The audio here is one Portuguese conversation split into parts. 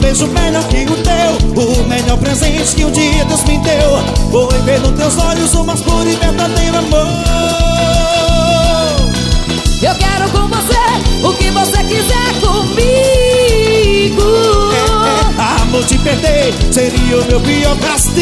beijo melhor que o teu, o melhor presente que um dia Deus me deu. Foi ver nos teus olhos o mais puro e verdadeiro amor. Eu quero com você o que você quiser comigo. Amor, te perder seria o meu pior castigo.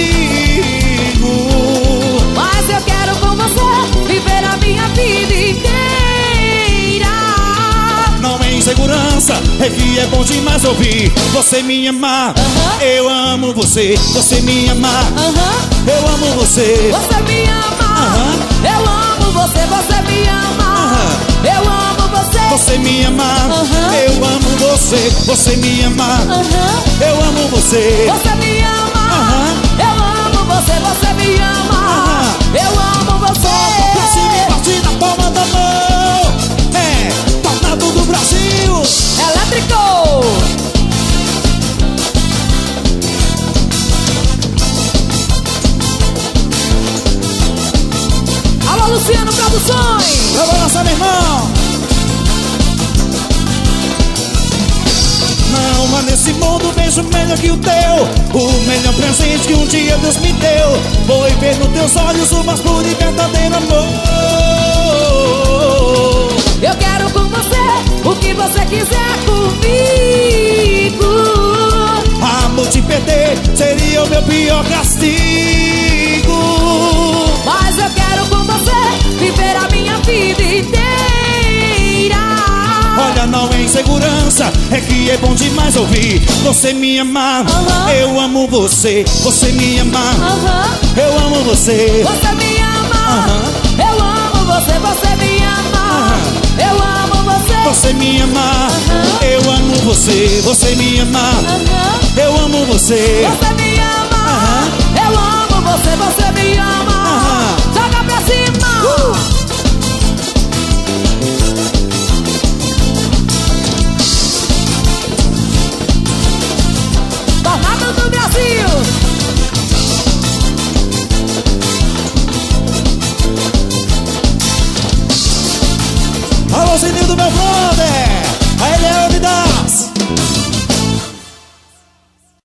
Mas eu quero com você viver a minha vida inteira. Não é insegurança, é que é bom demais ouvir você me amar. Eu amo você, você me amar. Eu amo você, você me ama. Eu amo você, você me ama. Eu amo você, você me amar. Eu amo você, você me amar. Eu amo você, você me ama. Eu amo você, você me ama. Eu amo você. Pra cima e partir na palma da mão. É, tornado do Brasil. Elétrico. Alô, Luciano Produções. Eu vou lançar, meu irmão. Não há nesse mundo beijo melhor que o teu, o melhor presente que um dia Deus me deu. Foi ver nos teus olhos o mais puro e verdadeiro amor. Eu quero com você o que você quiser comigo. Amor, te perder seria o meu pior castigo. Mas eu quero com você viver a minha vida inteira. Olha, não é insegurança, é que é bom demais ouvir você me amar. Eu amo você, você me amar. Eu amo você, você me ama. Eu amo você, você me ama. Eu amo você, você me amar. Eu amo você, você me amar. Eu amo você, você me